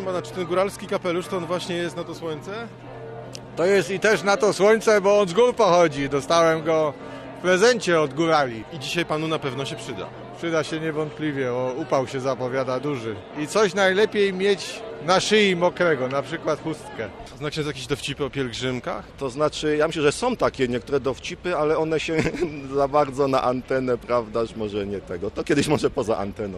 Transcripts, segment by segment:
pana, czy ten góralski kapelusz to on właśnie jest na to słońce? To jest i też na to słońce, bo on z gór pochodzi. Dostałem go w prezencie od górali. I dzisiaj panu na pewno się przyda. Przyda się niewątpliwie, bo upał się zapowiada duży. I coś najlepiej mieć na szyi mokrego, na przykład chustkę. Zna ksiądz jakieś dowcipy o pielgrzymkach? To znaczy, ja myślę, że są takie niektóre dowcipy, ale one się za bardzo na antenę, prawdaż, może nie tego. To kiedyś może poza anteną.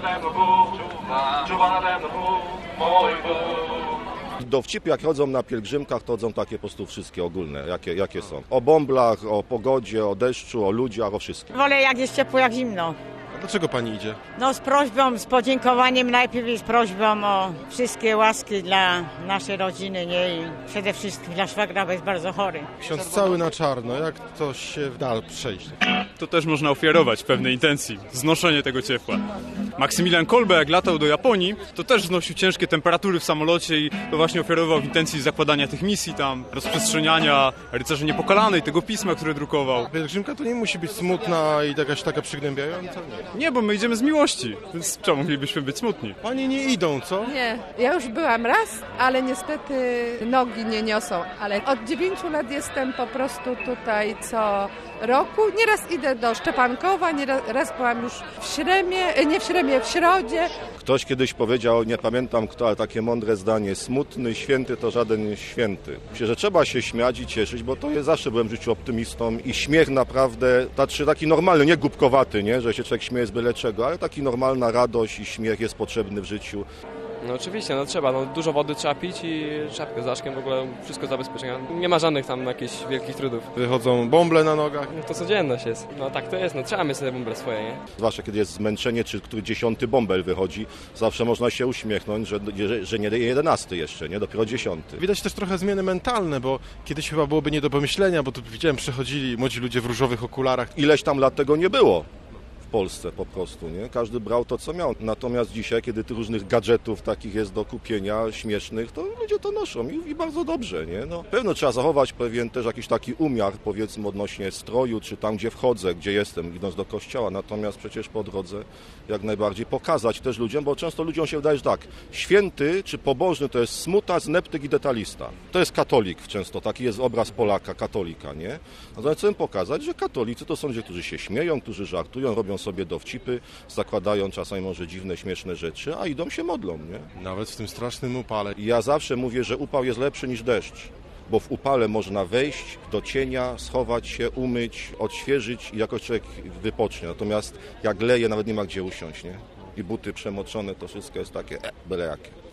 Dowcipy jak chodzą na pielgrzymkach, to chodzą takie po prostu wszystkie ogólne, jakie są. O bąblach, o pogodzie, o deszczu, o ludziach, o wszystkim. Wolę jak jest ciepło, jak zimno. A dlaczego pani idzie? No z prośbą, z podziękowaniem najpierw i z prośbą o wszystkie łaski dla naszej rodziny, nie? I przede wszystkim dla szwagra, bo jest bardzo chory. Ksiądz cały na czarno, jak to się da przejść? To też można ofiarować w pewnej intencji, znoszenie tego ciepła. Maksymilian Kolbe, jak latał do Japonii, to też znosił ciężkie temperatury w samolocie i to właśnie ofiarował w intencji zakładania tych misji tam, rozprzestrzeniania rycerzy Niepokalanej, tego pisma, które drukował. Pielgrzymka to nie musi być smutna i jakaś taka przygnębiająca? Nie, bo my idziemy z miłości, więc czemu mielibyśmy być smutni? Panie nie idą, co? Nie, ja już byłam raz, ale niestety nogi nie niosą. Ale od 9 lat jestem po prostu tutaj co roku. Nieraz idę do Szczepankowa, raz byłam już w Śremie, nie w Śremie, w Środzie. Ktoś kiedyś powiedział, nie pamiętam kto, ale takie mądre zdanie: smutny święty to żaden święty. Myślę, że trzeba się śmiać i cieszyć, bo to ja zawsze byłem w życiu optymistą i śmiech naprawdę, taki normalny, nie głupkowaty, nie, że się człowiek śmieje z byle czego, ale taki normalna radość i śmiech jest potrzebny w życiu. No oczywiście, no trzeba, dużo wody trzeba pić i czapkę z daszkiem, w ogóle wszystko zabezpieczone. Nie ma żadnych tam jakichś wielkich trudów. Wychodzą bąble na nogach. No to codzienność jest. No tak to jest, trzeba mieć sobie bąble swoje, nie? Zwłaszcza kiedy jest zmęczenie, czy który 10 bąbel wychodzi, zawsze można się uśmiechnąć, że nie 11 jeszcze, nie, dopiero 10. Widać też trochę zmiany mentalne, bo kiedyś chyba byłoby nie do pomyślenia, bo tu widziałem, przychodzili młodzi ludzie w różowych okularach. Ileś tam lat tego nie było w Polsce po prostu, nie? Każdy brał to, co miał. Natomiast dzisiaj, kiedy tych różnych gadżetów takich jest do kupienia, śmiesznych, to ludzie to noszą i bardzo dobrze, nie? No, pewno trzeba zachować pewien też jakiś taki umiar, powiedzmy, odnośnie stroju, czy tam, gdzie wchodzę, gdzie jestem, idąc do kościoła. Natomiast przecież po drodze jak najbardziej pokazać też ludziom, bo często ludziom się wydaje, że tak, święty czy pobożny to jest smutas, neptyk i detalista. To jest katolik często, taki jest obraz Polaka, katolika, nie? Natomiast chcę pokazać, że katolicy to są ludzie, którzy się śmieją, którzy żartują, robią sobie dowcipy, zakładają czasami może dziwne, śmieszne rzeczy, a idą się modlą, nie? Nawet w tym strasznym upale. I ja zawsze mówię, że upał jest lepszy niż deszcz, bo w upale można wejść do cienia, schować się, umyć, odświeżyć i jakoś człowiek wypocznie. Natomiast jak leje, nawet nie ma gdzie usiąść, nie? I buty przemoczone, to wszystko jest takie byle jakie.